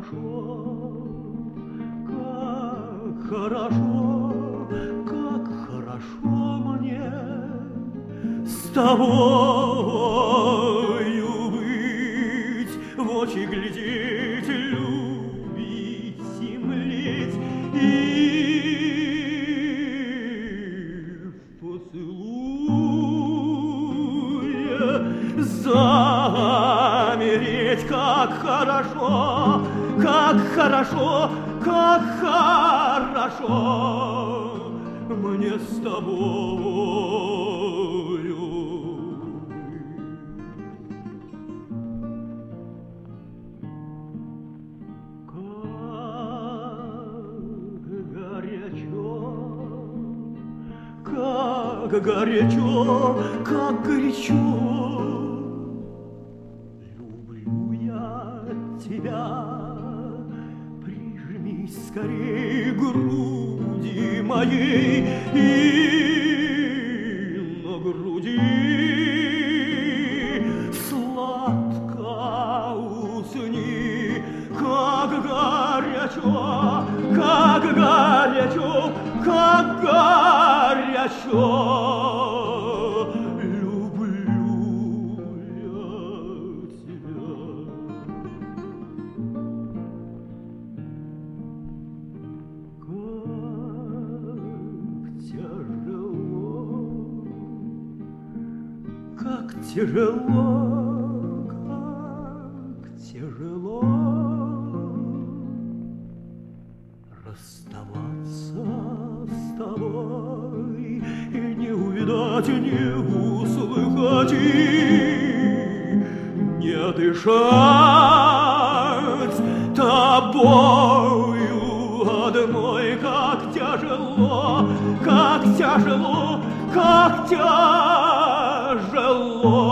как хорошо мне с тобою быть, в очи глядеть, любить и млеть, и в поцелуе замереть, как хорошо, как хорошо, как хорошо мне с тобою. Как горячо, как горячо люблю я тебя. Прижмись скорей к груди моей, и на груди сладко усни. Как горячо, как горячо, как горячо люблю я тебя. Как тяжело, как тяжело расставаться с тобой и не увидать, не услыхать, и не дышать тобою одной. Как тяжело, как тяжело, как тяжело